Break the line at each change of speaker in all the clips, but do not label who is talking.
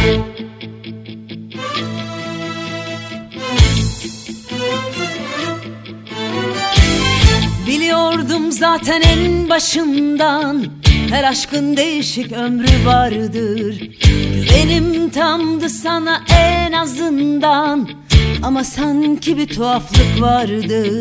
Biliyordum zaten en başından, her aşkın değişik ömrü vardır. Güvenim tamdı sana en azından, ama sanki bir tuhaflık vardı.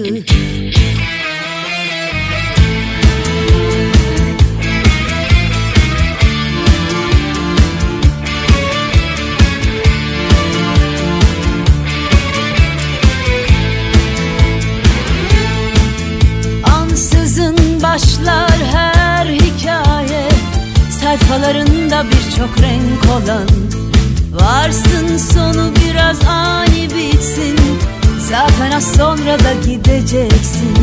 Ansızın başlar her hikaye, sayfalarında birçok renk olan. Varsın sonu biraz ani bitsin, zaten az sonra da gideceksin.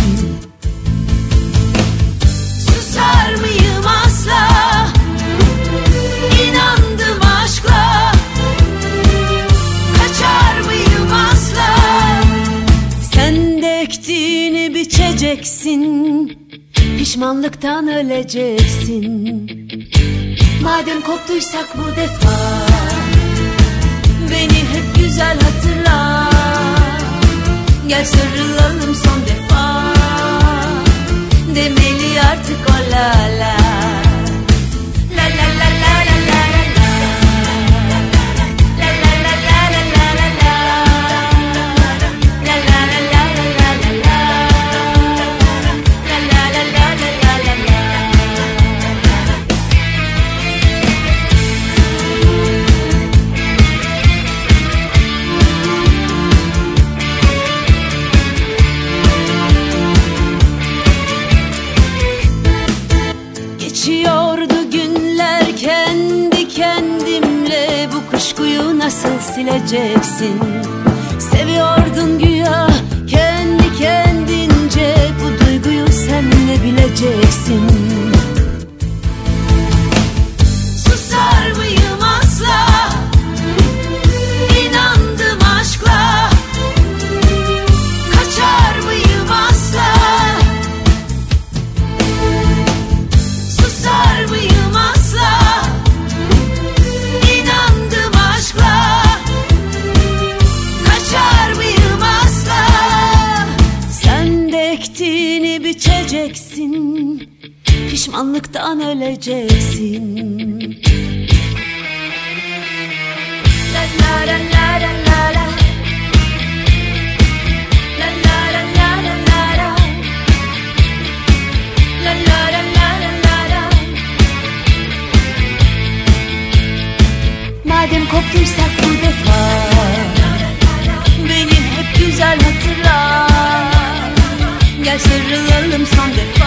Susar mıyım asla, inandım aşkla. Kaçar mıyım asla, sen de ektiğini biçeceksin. Pişmanlıktan öleceksin. Madem koptuysak bu defa, beni hep güzel hatırla. Gel sarılalım son defa, demeli artık o la la. La la la la la la la. La la la la la la la la. La la la la la la la la. La la la la la la la la. Geçiyordu günler kendi kendimle, bu kuşkuyu nasıl sileceksin? Seviyordun güya kendi kendince, bu duyguyu sen ne bileceksin? Susar mıyım asla, inandım aşkla. Kaçar mıyım asla, susar mıyım asla, inandım aşkla. Kaçar mıyım asla, sen de ektiğini biçeceksin. Pişmanlıktan öleceksin. La la la la la la la. La la la la la la la. La la la la la la la. Madem koptuysak bu defa, beni hep güzel hatırla. Gel sarılalım son defa.